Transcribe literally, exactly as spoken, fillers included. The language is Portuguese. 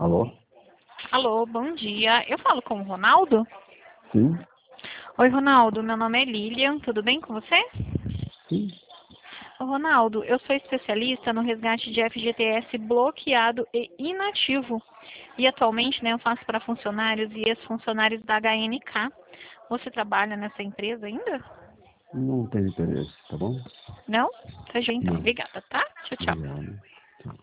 Alô? Alô, bom dia. Eu falo com o Ronaldo? Sim? Oi, Ronaldo. Meu nome é Lilian. Tudo bem com você? Sim? Ô, Ronaldo, eu sou especialista no resgate de F G T S bloqueado e inativo. E atualmente, né, eu faço para funcionários e ex-funcionários da H N K. Você trabalha nessa empresa ainda? Não tem interesse, tá bom? Não? Tá, joia, então. Não. Obrigada, tá? Tchau, tchau. Obrigado.